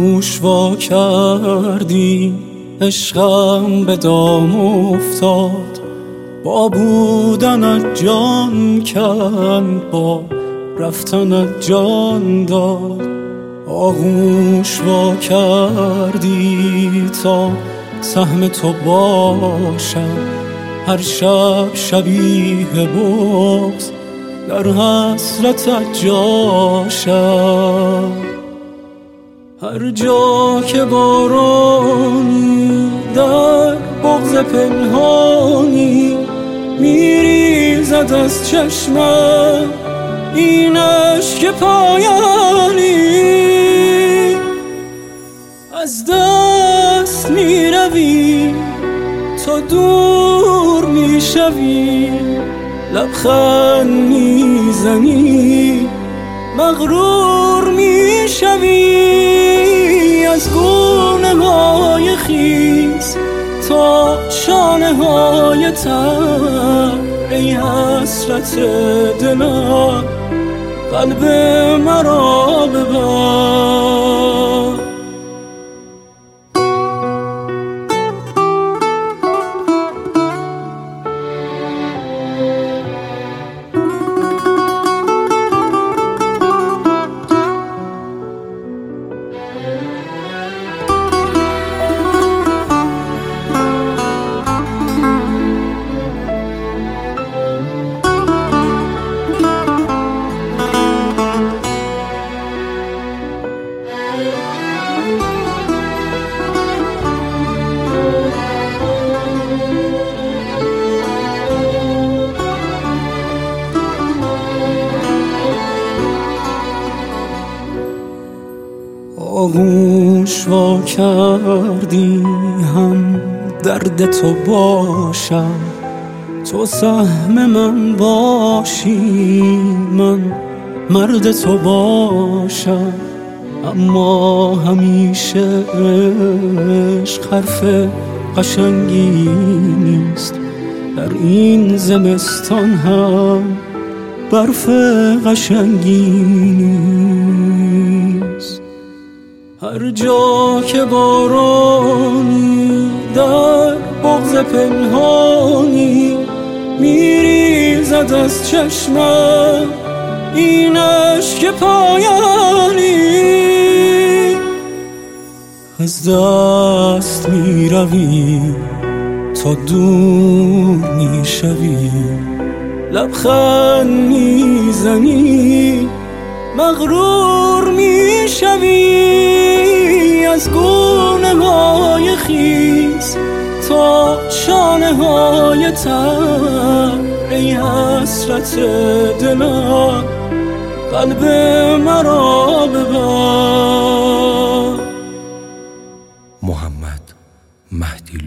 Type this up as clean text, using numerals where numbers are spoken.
آغوش وا کردی، عشقم به دام افتاد، با بودنت جان کند، با رفتنت جان داد. آغوش وا کردی تا سهم تو باشم، هر شب شبیه بغض در حسرتت جاشم. هر جا که بارانی در بغض پنهانی میریزد از چشمم، این اشک پایانی. از دست میروی تا دور میشوی، لبخند میزنی مغرور میشوی. از گونه های خیس تا شانه های تر، ای حسرت دلم قلب مرا ببر. آغوش وا کردی هم درد تو باشم، تو سهم من باشی، من مرد تو باشم. اما همیشه عشق حرف قشنگی نیست، در این زمستان هم برف قشنگی نیست. هر جا که بارانی در بغض پنهانی میریزد از چشمم، این اشک پایانی. از دست میروی تا دور میشوی، لبخند میزنی مغرور میشوی. از گونه های خیس تا شانه های تر، ای حسرت دلم قلب مرا ببر. محمد مهدی